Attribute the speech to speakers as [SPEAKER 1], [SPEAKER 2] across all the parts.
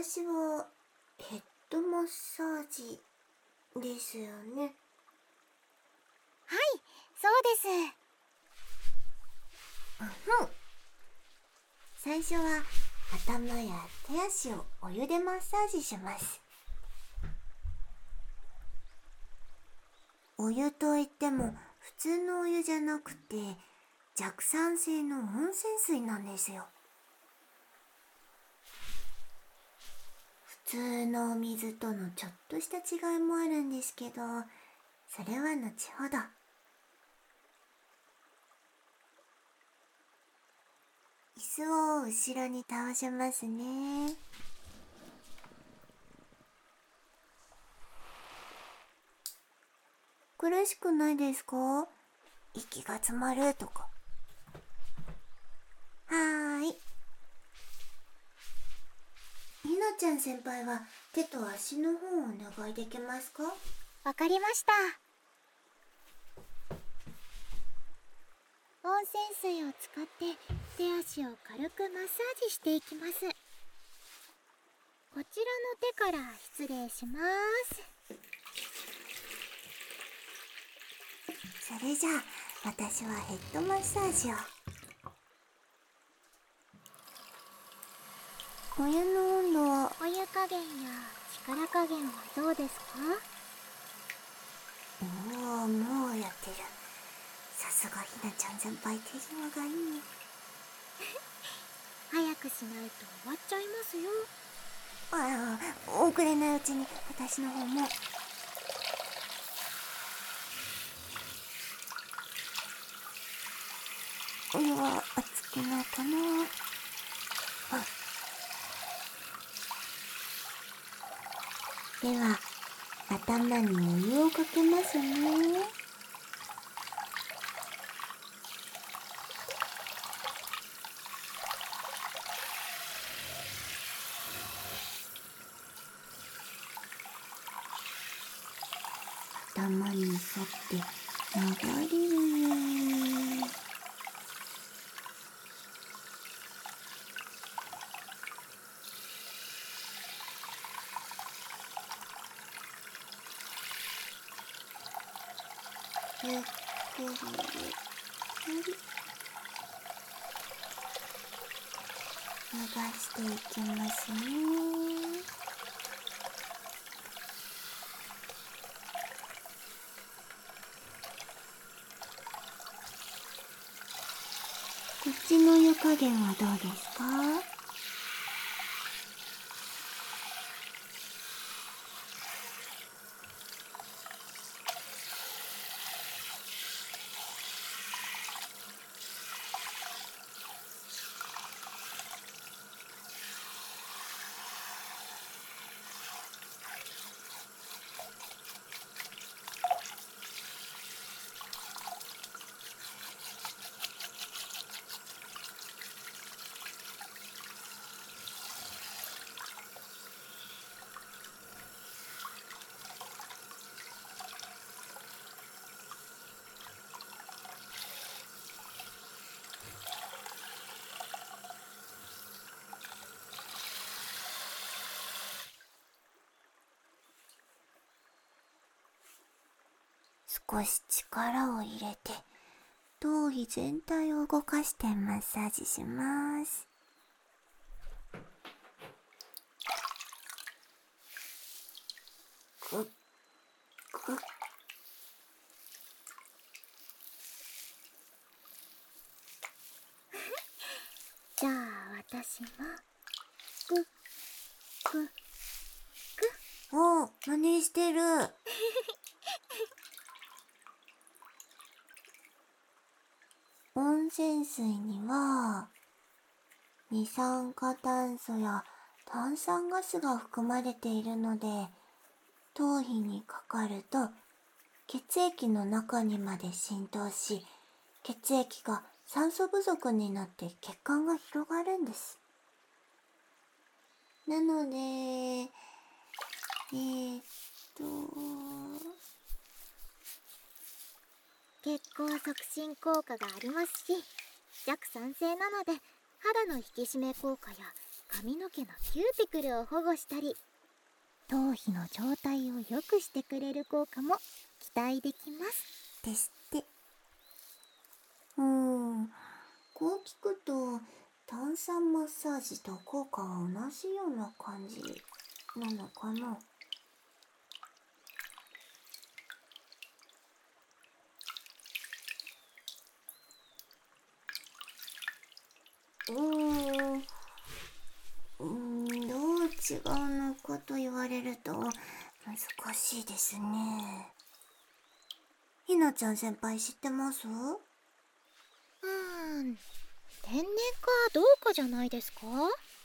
[SPEAKER 1] 私はヘッドマッサージですよね。
[SPEAKER 2] はい、そうです。
[SPEAKER 1] 最初は頭や手足をお湯でマッサージします。お湯といっても普通のお湯じゃなくて弱酸性の温泉水なんですよ。普通のお水とのちょっとした違いもあるんですけど、それは後ほど。椅子を後ろに倒しますね。苦しくないですか？息が詰まるとか。はーい。ひなちゃん先輩は手と足の方をお願いできますか？
[SPEAKER 2] わかりました。温泉水を使って手足を軽くマッサージしていきます。こちらの手から失礼します。
[SPEAKER 1] それじゃあ私はヘッドマッサージを。お湯の温度は
[SPEAKER 2] お湯加減や力加減はどうですか？
[SPEAKER 1] もうやってる。さすがひなちゃん先輩、手際がいい。
[SPEAKER 2] 早くしないと終わっちゃいますよ。
[SPEAKER 1] ああ、遅れないうちに私の方も。お湯は熱くないかな。では頭にお湯をかけますね。頭に沿って流れるように。ゆっくりゆっくり流していきますね。こっちの湯加減はどうですか？少し力を入れて頭皮全体を動かしてマッサージします。ぐっぐっ。
[SPEAKER 2] じゃあ私もグッグッグッ。
[SPEAKER 1] お、真似してる。温泉水には二酸化炭素や炭酸ガスが含まれているので、頭皮にかかると血液の中にまで浸透し、血液が酸素不足になって血管が広がるんです。なので
[SPEAKER 2] 血行促進効果がありますし、弱酸性なので肌の引き締め効果や髪の毛のキューティクルを保護したり、頭皮の状態を良くしてくれる効果も期待できます。
[SPEAKER 1] ですって。こう聞くと炭酸マッサージと効果は同じような感じなのかな。どう違うのかと言われると難しいですね。ひなちゃん先輩知ってます？
[SPEAKER 2] 天然かどうかじゃないですか？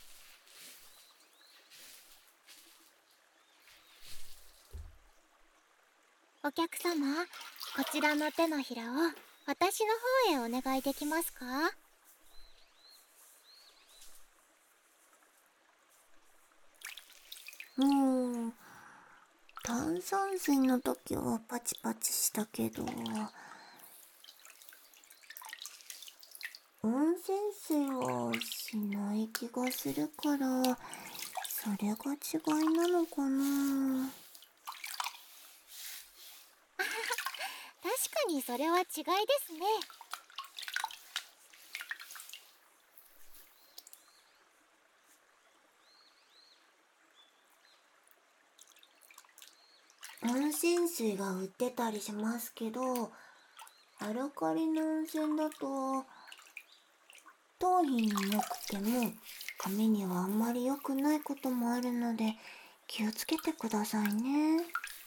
[SPEAKER 2] お客様、こちらの手のひらを私の方へお願いできますか？
[SPEAKER 1] 炭酸水の時はパチパチしたけど、温泉水はしない気がするから、それが違いなのかな。
[SPEAKER 2] 確かにそれは違いですね。
[SPEAKER 1] 温泉水が売ってたりしますけど、アルカリの温泉だと頭皮に良くても髪にはあんまり良くないこともあるので気をつけてくださいね。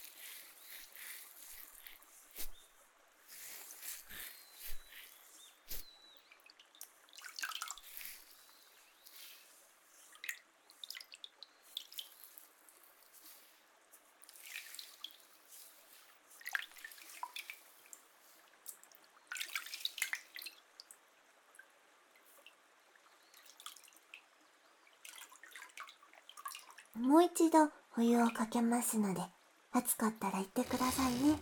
[SPEAKER 1] もう一度お湯をかけますので、熱かったら言ってくださいね。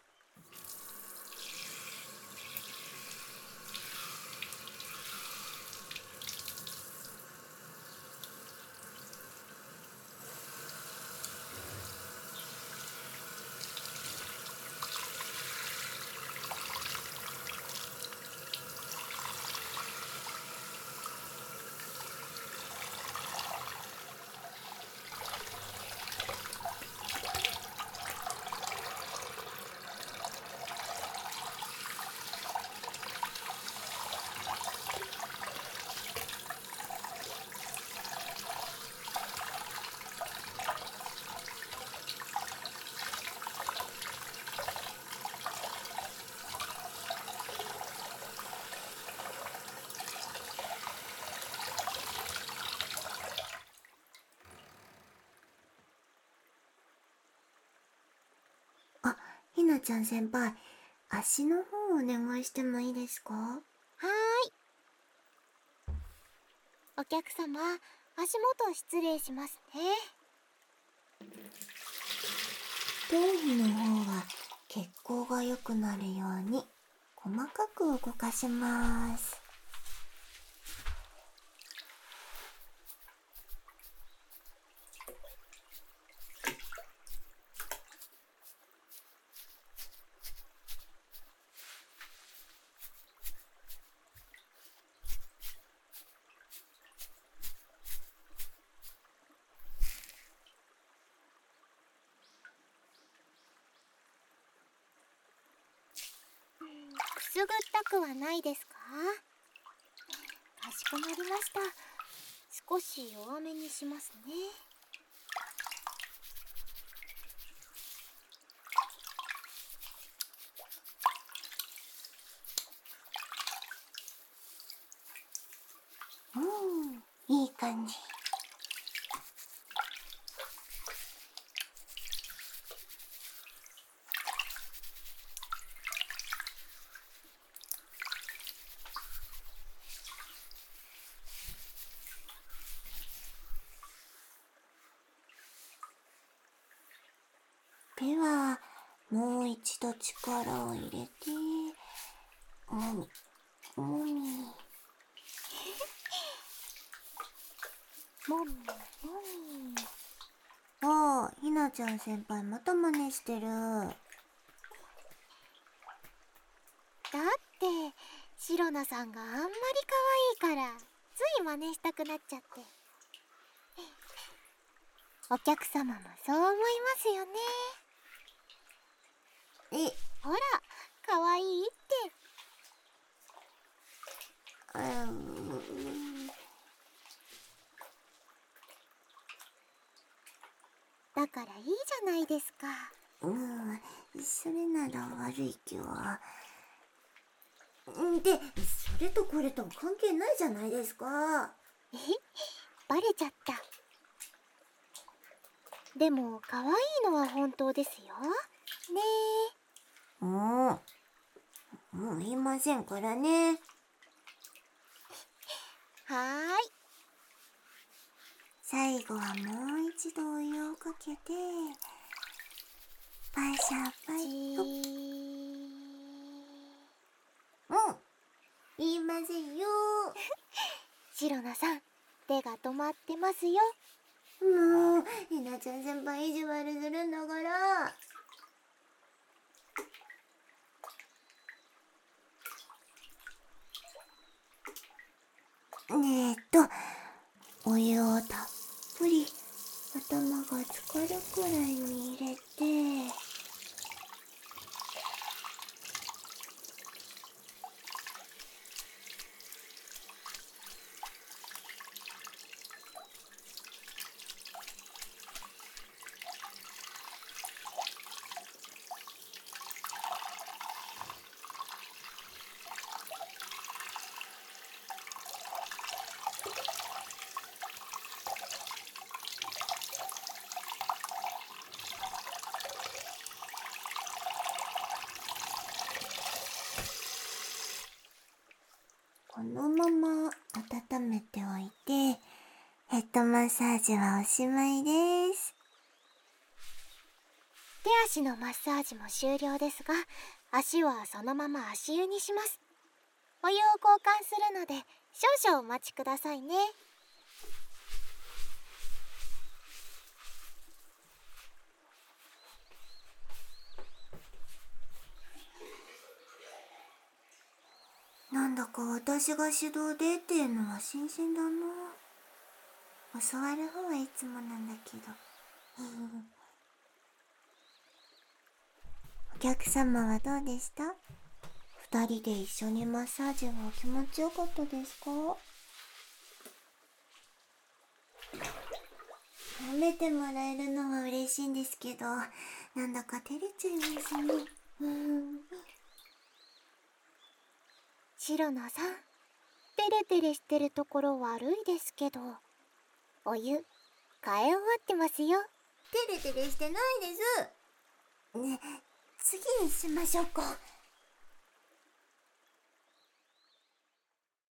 [SPEAKER 1] あ、ひなちゃん先輩、足の方をお願いしてもいいですか？
[SPEAKER 2] はーい。お客様、足元失礼しますね。
[SPEAKER 1] 頭皮の方は血行が良くなるように細かく動かします。
[SPEAKER 2] くすぐったくはないですか？かしこまりました。少し弱めにしますね。
[SPEAKER 1] いい感じ。では、もう一度力を入れて、もみ、もみ。
[SPEAKER 2] もみもみ。
[SPEAKER 1] おー、ひなちゃん先輩また真似してる。
[SPEAKER 2] だってシロナさんがあんまり可愛いからつい真似したくなっちゃって。お客様もそう思いますよね。ほら、可愛いって。だからいいじゃないですか。
[SPEAKER 1] それなら悪い気は。で、それとこれと関係ないじゃないですか。
[SPEAKER 2] バレちゃった。でも可愛いのは本当ですよ。ねえ。
[SPEAKER 1] もう言いませんからね。
[SPEAKER 2] はーい。
[SPEAKER 1] 最後はもう一度お湯をかけて、パシャパシャ。言いませんよ。
[SPEAKER 2] シロナさん、手が止まってますよ。
[SPEAKER 1] もう、ひなちゃん先輩意地悪するんだから。お湯をたっぷり頭が浸かるくらいに入れて、このまま温めておいて、ヘッドマッサージはおしまいです。
[SPEAKER 2] 手足のマッサージも終了ですが、足はそのまま足湯にします。お湯を交換するので少々お待ちくださいね。
[SPEAKER 1] なんだか私が指導でっていうのは新鮮だな。教わる方はいつもなんだけど。お客様はどうでした？二人で一緒にマッサージは気持ちよかったですか？褒めてもらえるのは嬉しいんですけど、なんだか照れちゃいますね。
[SPEAKER 2] シロナさん、テレテレしてるところ悪いですけど、お湯替え終わってますよ。
[SPEAKER 1] テレテレしてないです。ね、次にしましょうか。